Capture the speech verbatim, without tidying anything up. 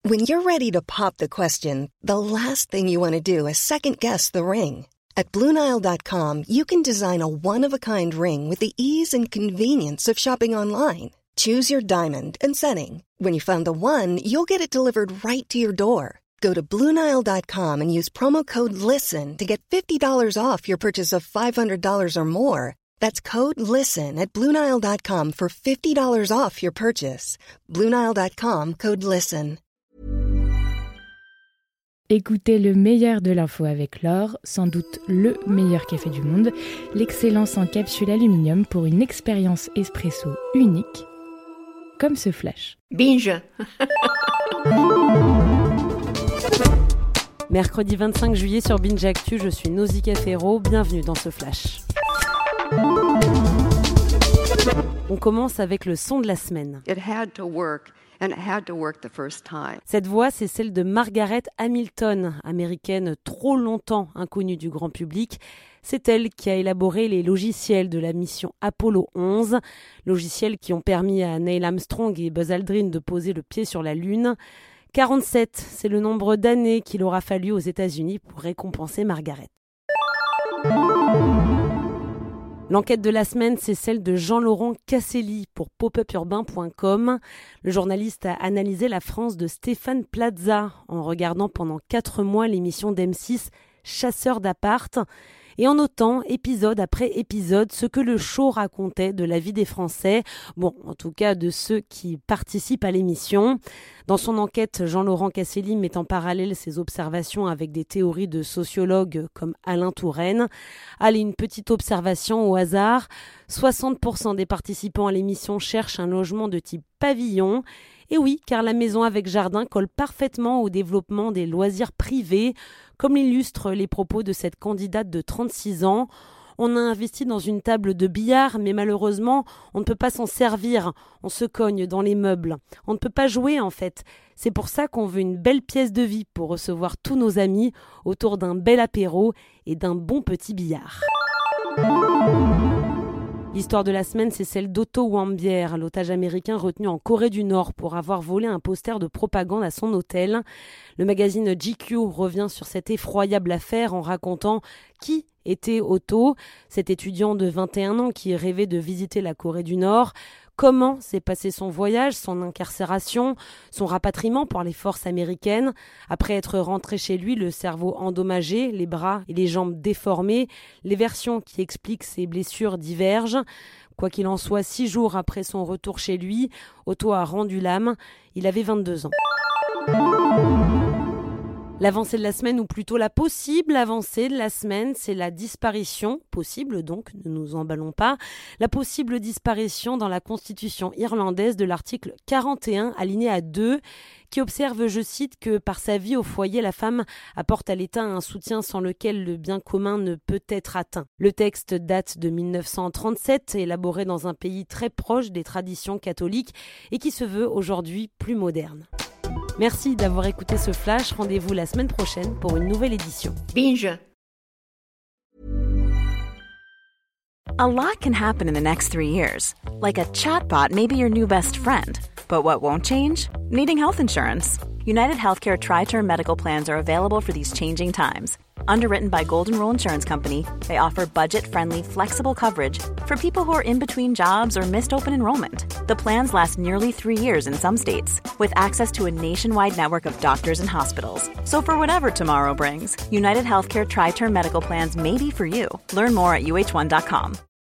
When you're ready to pop the question, the last thing you want to do is second-guess the ring. At Blue Nile dot com, you can design a one-of-a-kind ring with the ease and convenience of shopping online. Choose your diamond and setting. When you find the one, you'll get it delivered right to your door. Go to Blue Nile dot com and use promo code LISTEN to get fifty dollars off your purchase of five hundred dollars or more. That's code LISTEN at Blue Nile dot com for fifty dollars off your purchase. Blue Nile dot com, code LISTEN. Écoutez le meilleur de l'info avec L'Or, sans doute le meilleur café du monde, l'excellence en capsule aluminium pour une expérience espresso unique, comme ce flash. Binge. Mercredi vingt-cinq juillet sur Binge Actu, je suis Nausicaa Ferro, bienvenue dans ce flash. On commence avec le son de la semaine. It had to work. And it had to work the first time. Cette voix, c'est celle de Margaret Hamilton, américaine trop longtemps inconnue du grand public. C'est elle qui a élaboré les logiciels de la mission Apollo onze, logiciels qui ont permis à Neil Armstrong et Buzz Aldrin de poser le pied sur la Lune. quarante-sept, c'est le nombre d'années qu'il aura fallu aux États-Unis pour récompenser Margaret. L'enquête de la semaine, c'est celle de Jean-Laurent Casselli pour pop up urbain point com. Le journaliste a analysé la France de Stéphane Plaza en regardant pendant quatre mois l'émission d'M six Chasseurs d'appart et en notant épisode après épisode ce que le show racontait de la vie des Français, bon, en tout cas de ceux qui participent à l'émission. Dans son enquête, Jean-Laurent Casselli met en parallèle ses observations avec des théories de sociologues comme Alain Touraine. Allez, une petite observation au hasard. soixante pour cent des participants à l'émission cherchent un logement de type pavillon. Et oui, car la maison avec jardin colle parfaitement au développement des loisirs privés, comme l'illustrent les propos de cette candidate de trente-six ans. On a investi dans une table de billard, mais malheureusement, on ne peut pas s'en servir. On se cogne dans les meubles. On ne peut pas jouer, en fait. C'est pour ça qu'on veut une belle pièce de vie pour recevoir tous nos amis autour d'un bel apéro et d'un bon petit billard. L'histoire de la semaine, c'est celle d'Otto Warmbier, l'otage américain retenu en Corée du Nord pour avoir volé un poster de propagande à son hôtel. Le magazine G Q revient sur cette effroyable affaire en racontant qui était Otto, cet étudiant de vingt et un ans qui rêvait de visiter la Corée du Nord. Comment s'est passé son voyage, son incarcération, son rapatriement par les forces américaines. Après être rentré chez lui, le cerveau endommagé, les bras et les jambes déformés, les versions qui expliquent ses blessures divergent. Quoi qu'il en soit, six jours après son retour chez lui, Otto a rendu l'âme. Il avait vingt-deux ans. L'avancée de la semaine, ou plutôt la possible avancée de la semaine, c'est la disparition, possible donc, ne nous emballons pas, la possible disparition dans la constitution irlandaise de l'article quarante et un, alinéa deux, qui observe, je cite, que par sa vie au foyer, la femme apporte à l'État un soutien sans lequel le bien commun ne peut être atteint. Le texte date de dix-neuf cent trente-sept, élaboré dans un pays très proche des traditions catholiques et qui se veut aujourd'hui plus moderne. Merci d'avoir écouté ce flash. Rendez-vous la semaine prochaine pour une nouvelle édition. Binge. A lot can happen in the next three years. Like a chatbot may be your new best friend. But what won't change? Needing health insurance. United Healthcare Tri-Term Medical Plans are available for these changing times. Underwritten by Golden Rule Insurance Company, they offer budget-friendly, flexible coverage for people who are in between jobs or missed open enrollment. The plans last nearly three years in some states, with access to a nationwide network of doctors and hospitals. So for whatever tomorrow brings, United Healthcare Tri-Term Medical Plans may be for you. Learn more at U H one dot com.